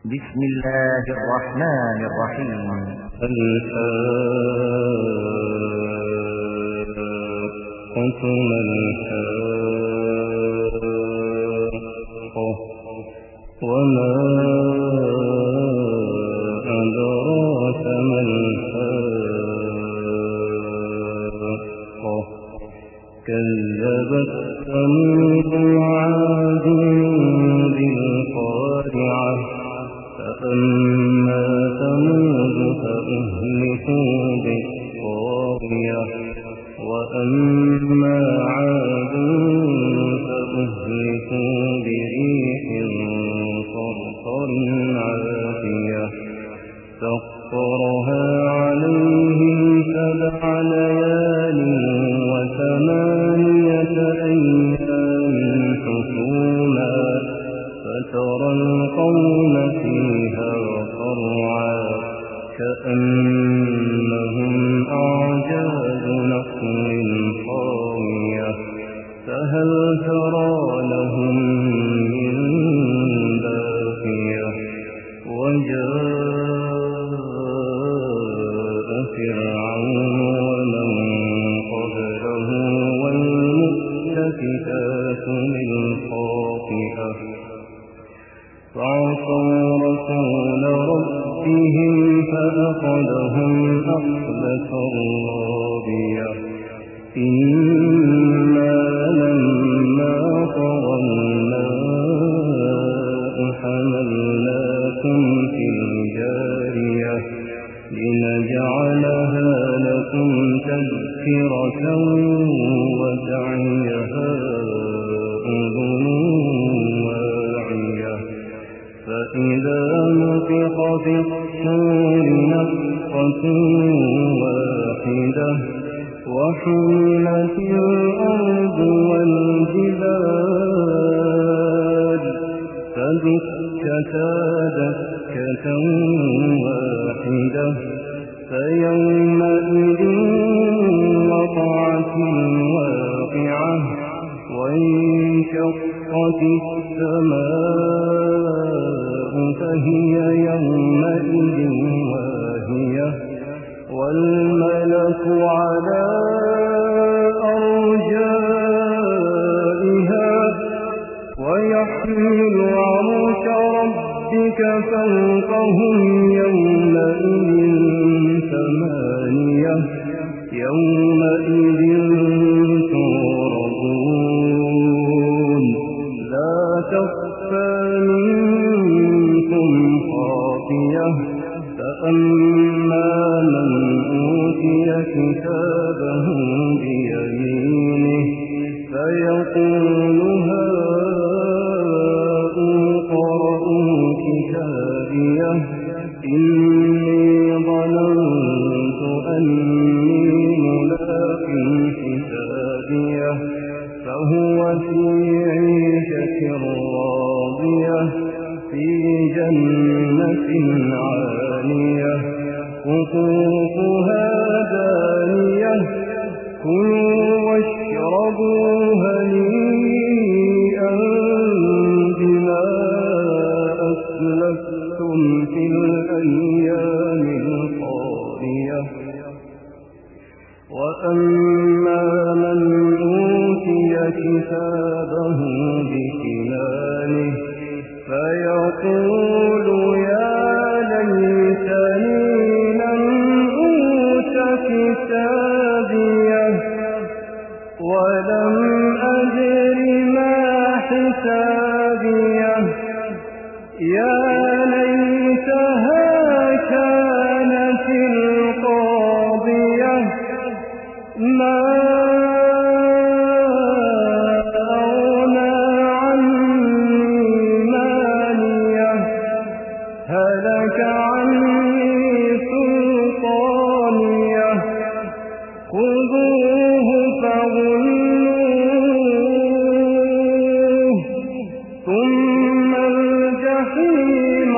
بسم الله الرحمن الرحيم. الحاقة ما الحاقة وما أدراك ما الحاقة كذبت ثمود وعاد بالقارعة فأما ثمود فأهلكوا بالطاغية وأما عاد فأهلكوا بريح صرصر عاتية سخرها عليهم 7 ليال و8 أيام حسوما فترى القوم فيها صرعا كأنهم أعجاز نخل خاوية فهل ترى لهم من باقية وجاء فرعون ومن قبله والمؤتفكات بالخاطئة فعصوا رسول ربهم فأخذهم أخذة رابية إنا لما طغى الماء حملناكم في الجارية لنجعلها لكم تذكرة وتعيها أذن واعية فإذا نفخ في الصور نفخة واحدة وحملت الأرض والجبال فدكتا دكة واحدة فيومئذ وقعت الواقعة وانشقت السماء فهي يومئذ واهية والملك على أرجائها ويحمل عرش ربك فوقهم يومئذ 8 يومئذ تعرضون لا تخفى منكم خافية فأما من أوتي كتابه بيمينه فيقول هاؤم اقرءوا كتابيه إني ظننت أني ملاق حسابيه فهو في عيشة راضية في جنة عالية قطوفها دانية كلوا واشربوا هنيئا بما أسلفتم في الأيام الخالية وأما من أوتي كتابه بشماله فيقول يا ليتني لم أوت كتابيه ولم أدر ما حسابيه يا ليتها كانت القاضية ما أغنى عني ماليه هلك عني سلطانيه خذوه فغلوه ثم الجحيم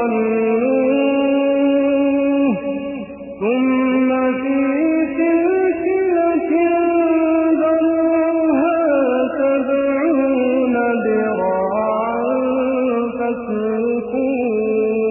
صلوه ثم في سلسلة ذرعها 70 ذراعا فاسلكوه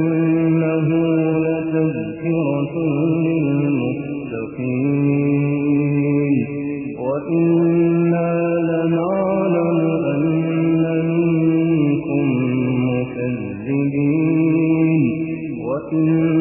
وإنه لتذكرة للمتقين وإنا لنعلم أن منكم مكذبين وإنا